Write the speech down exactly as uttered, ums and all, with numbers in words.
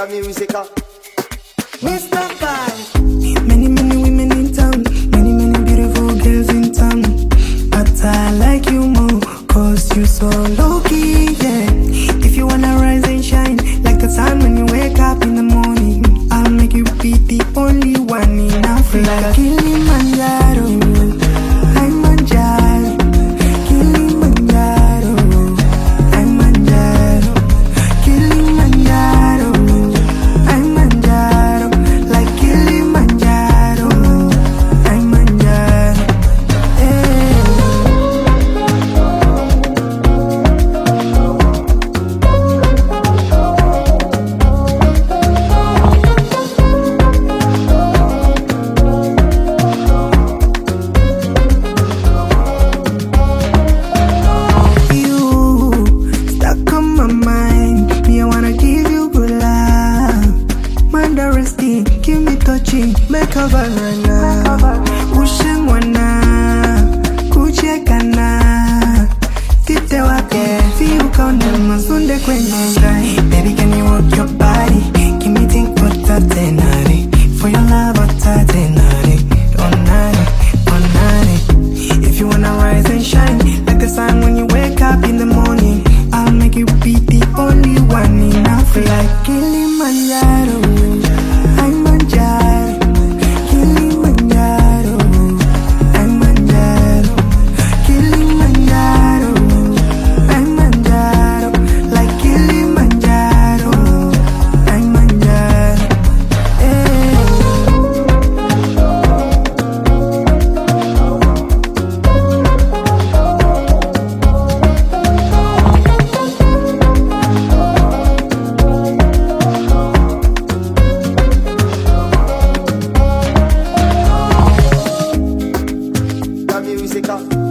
music up. Mister Five. Many, many women in town, many, many beautiful girls in town. But I like you more, cause you so low-key, yeah. If you wanna rise and shine, like the sun when you wake up in the morning, I'll make you be the only one in Africa. Like Kilimanjaro, I'm Manjaro. Kilimanjaro, I'm Manjaro. Kilimanjaro, I'm Manjaro. Like Kilimanjaro, I'm Manjaro. Hey. Give me touching, make a banana. Usheng wana, kuche kana. Tite wake, feel kone mazunde kwenye sky. Baby, can you work your body? Give me think for tatenari. For your love, for tatenari. Onari, onari. If you wanna rise and shine, like the sun when you wake up in the morning, I'll make you be the only one in Africa. Like Kilimanjaro. I'm Manjaro, Kilimanjaro. I'm Manjaro, Kilimanjaro. I'm Manjaro, like Kilimanjaro. I'm Manjaro. Hey. Music up.